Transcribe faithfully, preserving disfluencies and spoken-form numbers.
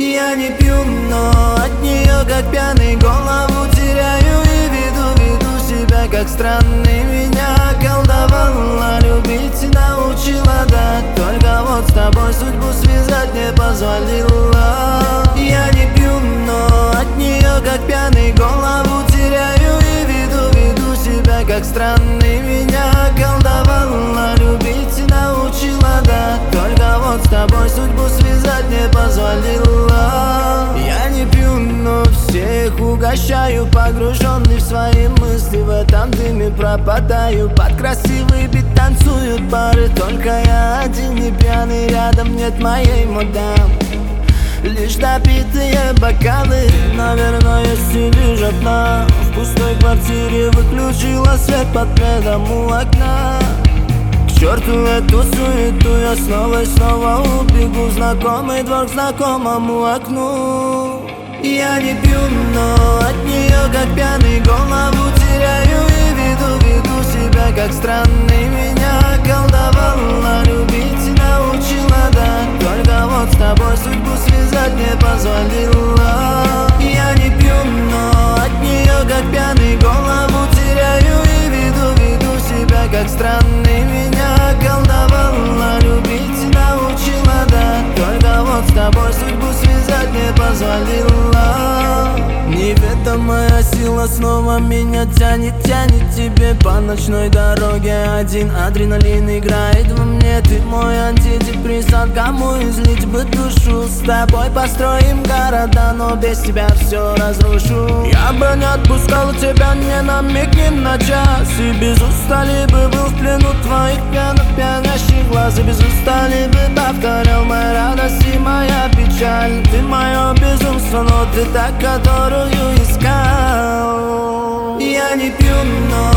Я не пью, но от нее как пьяный голову теряю и веду, веду себя как странный. Меня колдовала, любить научила, да, только вот с тобой судьбу связать не позволила. Я не пью, но от нее как пьяный голову теряю и веду, веду себя как странный. Меня колдовала, любить научила, да, только вот с тобой судьбу связать не позволила. Я не пью, но всех угощаю, погруженный в свои мысли. В этом дыме пропадаю, под красивый бит танцуют пары. Только я один не пьяный, рядом нет моей мадам. Лишь допитые бокалы, наверное, сидишь одна. В пустой квартире выключила свет под пледом у окна. К черту эту суету, я снова и снова убегу. Знакомый двор к знакомому окну. Я не пью, но от нее как пьяный голову теряю и веду, веду себя как странный. Меня колдовала, любить научила, да, только вот с тобой судьбу связать не позволила. Я не пью, но от нее как пьяный голову теряю и веду, веду себя как странный. Меня колдовала, любить научила, да, только вот с тобой судьбу связать не позволила. Неведомая сила снова меня тянет, тянет тебе по ночной дороге. Один адреналин играет во мне, ты мой антидепрессант. Кому излить бы душу, с тобой построим города, но без тебя все разрушу. Я бы не отпускал тебя ни на миг, ни на час, и без устали бы был в плену твоих пьяных пьянящих глаз. И без устали бы повторял моя радость и моя печаль. Ты мое безумство, но ты та, которую искал. Я не пью, но